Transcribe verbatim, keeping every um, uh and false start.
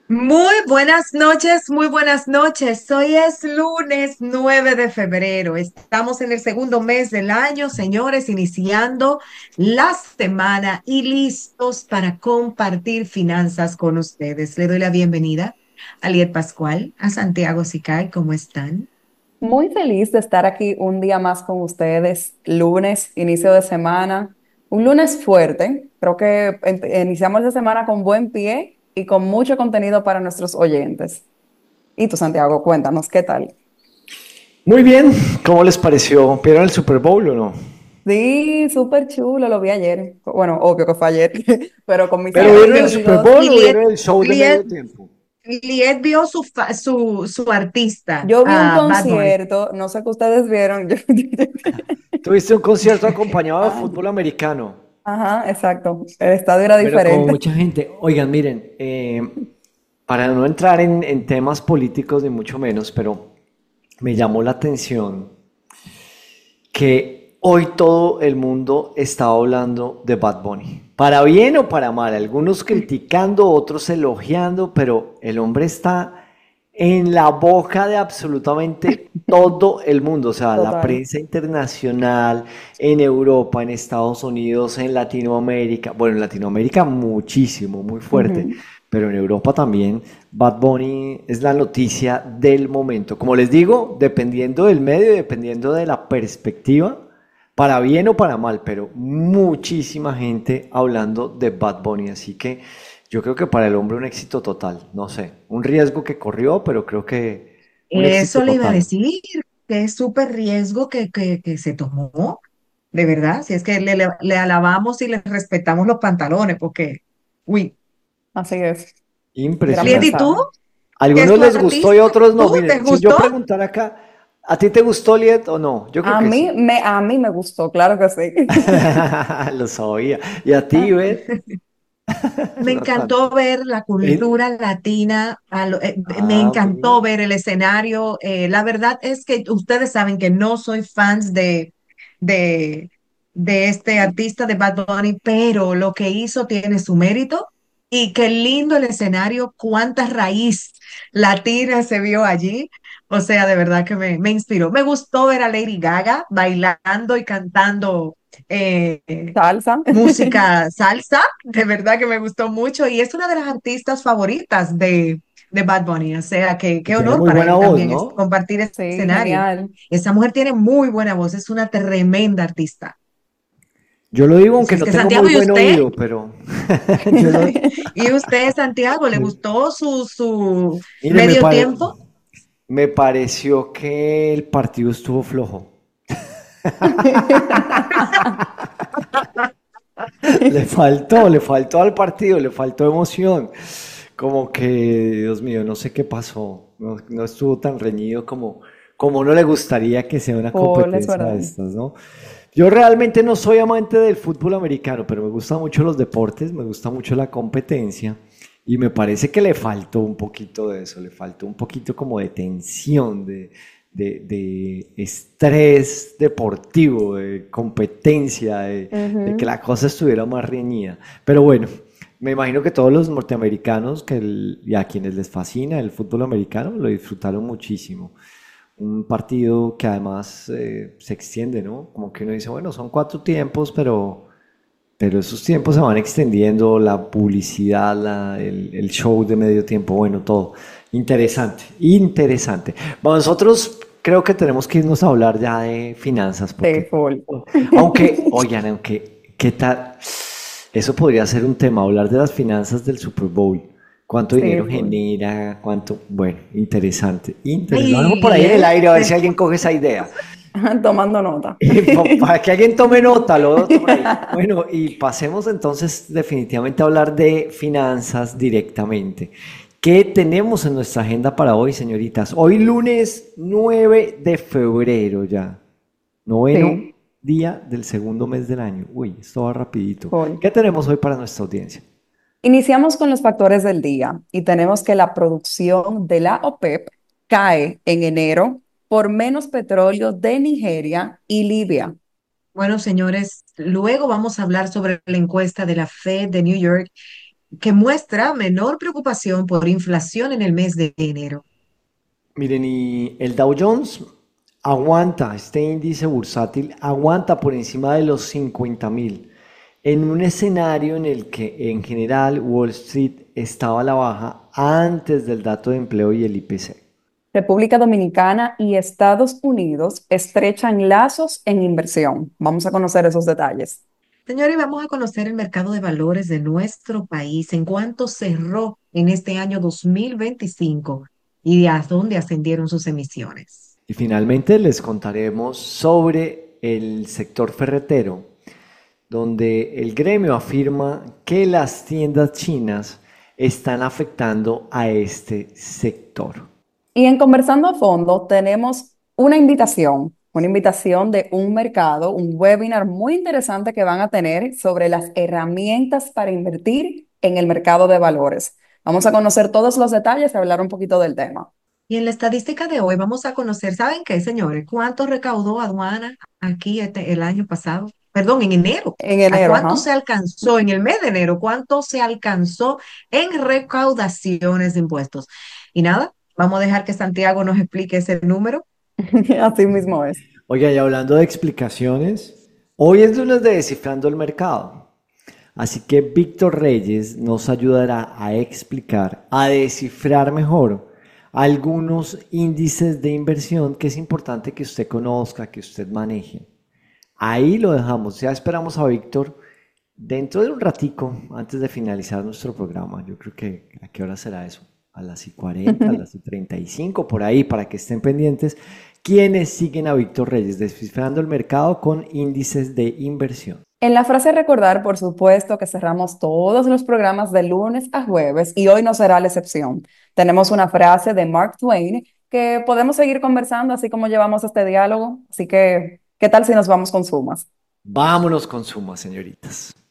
Muy buenas noches, muy buenas noches. Hoy es lunes nueve de febrero. Estamos en el segundo mes del año, señores, iniciando la semana y listos para compartir finanzas con ustedes. Le doy la bienvenida a Liet Pascual, a Santiago Sicay. ¿Cómo están? Muy feliz de estar aquí un día más con ustedes, lunes, inicio de semana. Un lunes fuerte. Creo que em- iniciamos la semana con buen pie y con mucho contenido para nuestros oyentes. Y tú, Santiago, cuéntanos, ¿qué tal? Muy bien, ¿cómo les pareció? ¿Vieron el Super Bowl o no? Sí, súper chulo, lo vi ayer. Bueno, obvio que fue ayer, pero con mis ¿Pero vieron el Super amigos. Bowl Y o Liet, vieron el show de Liet, medio tiempo? Liet vio su, fa- su, su artista, Yo vi un a Bad Bunny. concierto, no sé qué ustedes vieron. yo- Tuviste un concierto acompañado de Ah, fútbol americano, ajá, exacto. El estadio era pero como diferente. mucha gente. Oigan, miren, eh, para no entrar en, en temas políticos ni mucho menos, pero me llamó la atención que hoy todo el mundo está hablando de Bad Bunny. Para bien o para mal, algunos criticando, otros elogiando, pero el hombre está en la boca de absolutamente todo el mundo, o sea, la Total. prensa internacional, en Europa, en Estados Unidos, en Latinoamérica, bueno, en Latinoamérica muchísimo, muy fuerte, Ujú. pero en Europa también Bad Bunny es la noticia del momento. Como les digo, dependiendo del medio y dependiendo de la perspectiva, para bien o para mal, pero muchísima gente hablando de Bad Bunny, así que yo creo que para el hombre un éxito total, no sé, un riesgo que corrió, pero creo que un éxito Eso le iba a total. decir, que es súper riesgo que, que, que se tomó, de verdad. Si es que le, le, le alabamos y le respetamos los pantalones, porque, uy, Así es. Gran Liet, ¿y Impresionante. tú? mensaje. ¿Que es Algunos tu les gustó y artista? otros no. ¿Tú te Miren, si yo gustó? preguntara acá, ¿a ti te gustó Liet o no? Yo creo A que mí sí. me, a mí me gustó, claro que sí. Lo sabía. ¿Y a ti, Bet? Me No encantó tanto. ver la Eh, cultura latina, a lo- eh, me Ah, encantó mira. ver el escenario. Eh, la verdad es que ustedes saben que no soy fans de, de, de este artista de Bad Bunny, pero lo que hizo tiene su mérito y qué lindo el escenario, cuánta raíz latina se vio allí. O sea, de verdad que me, me inspiró. Me gustó ver a Lady Gaga bailando y cantando. eh, Salsa. música salsa, de verdad que me gustó mucho y es una de las artistas favoritas de, de Bad Bunny, o sea que Y qué tiene honor muy para buena él voz, también es ¿no? compartir ese Sí, escenario. genial. Esa mujer tiene muy buena voz, es una tremenda artista. Yo lo digo Si aunque es no que tengo Santiago, muy ¿y buen usted? oído, pero yo lo... ¿Y usted, Santiago, le gustó su, su Mire, me medio pare- tiempo? me pareció que el partido estuvo flojo. Le faltó, le faltó al partido, le faltó emoción. Como que, Dios mío, no sé qué pasó. No, no estuvo tan reñido como, como uno le gustaría que sea una Paul, es competencia de verdad. estas, ¿no? Yo realmente no soy amante del fútbol americano, pero me gustan mucho los deportes, me gusta mucho la competencia y me parece que le faltó un poquito de eso, le faltó un poquito como de tensión, de, de, de estrés deportivo, de competencia, de, de que Ujú. la cosa estuviera más reñida. Pero bueno, me imagino que todos los norteamericanos que el- y a quienes les fascina el fútbol americano lo disfrutaron muchísimo. Un partido que además eh, se extiende, ¿no? Como que uno dice, bueno, son cuatro tiempos, pero, pero esos tiempos se van extendiendo, la publicidad, la- el, el show de medio tiempo, bueno, todo. Interesante, interesante. Bueno, nosotros creo que tenemos que irnos a hablar ya de finanzas, Sí, porque, full. aunque, oigan, aunque, ¿qué tal? Eso podría ser un tema, hablar de las finanzas del Super Bowl. ¿Cuánto Sí, dinero full. genera? ¿Cuánto? Bueno, interesante. Interesante. Lo dejo Ay, por ahí en el Liet, aire a ver si alguien coge esa idea. Tomando nota. Y pa- para que alguien tome nota, lo dejo por ahí. Bueno, y pasemos entonces definitivamente a hablar de finanzas directamente. ¿Qué tenemos en nuestra agenda para hoy, señoritas? Hoy lunes nueve de febrero ya. Noveno Sí, día del segundo mes del año. Uy, esto va rapidito. full. ¿Qué tenemos hoy para nuestra audiencia? Iniciamos con los factores del día y tenemos que la producción de la OPEP cae en enero por menos petróleo de Nigeria y Libia. bueno, señores, luego vamos a hablar sobre la encuesta de la Fed de New York que muestra menor preocupación por inflación en el mes de enero. Miren, y el Dow Jones aguanta, este índice bursátil aguanta por encima de los cincuenta mil, en un escenario en el que en general Wall Street estaba a la baja antes del dato de empleo y el I P C. República Dominicana y Estados Unidos estrechan lazos en inversión. Vamos a conocer esos detalles. Señores, vamos a conocer el mercado de valores de nuestro país, en cuánto cerró en este año dos mil veinticinco y a dónde ascendieron sus emisiones. Y finalmente les contaremos sobre el sector ferretero, donde el gremio afirma que las tiendas chinas están afectando a este sector. Y en Conversando a Fondo tenemos una invitación, una invitación de un mercado, un webinar muy interesante que van a tener sobre las herramientas para invertir en el mercado de valores. Vamos a conocer todos los detalles y hablar un poquito del tema. Y en la estadística de hoy vamos a conocer, ¿saben qué, señores? ¿Cuánto recaudó aduana aquí este, el año pasado? Perdón, en enero. En ¿A enero, cuánto ajá. se alcanzó en el mes de enero? ¿Cuánto se alcanzó en recaudaciones de impuestos? Y nada, vamos a dejar que Santiago nos explique ese número. Así mismo es. Oiga, y hablando de explicaciones, hoy es lunes de Descifrando el Mercado. Así que Víctor Reyes nos ayudará a explicar, a descifrar mejor algunos índices de inversión que es importante que usted conozca, que usted maneje. Ahí lo dejamos. Ya esperamos a Víctor dentro de un ratico, antes de finalizar nuestro programa. Yo creo que, ¿a qué hora será eso? A las y cuarenta, a las y treinta y cinco, por ahí, para que estén pendientes. Quienes siguen a Víctor Reyes, descifrando el mercado con índices de inversión. En la frase recordar, por supuesto que cerramos todos los programas de lunes a jueves y hoy no será la excepción. Tenemos una frase de Mark Twain que podemos seguir conversando así como llevamos este diálogo. Así que, ¿qué tal si nos vamos con sumas? Vámonos con sumas, señoritas.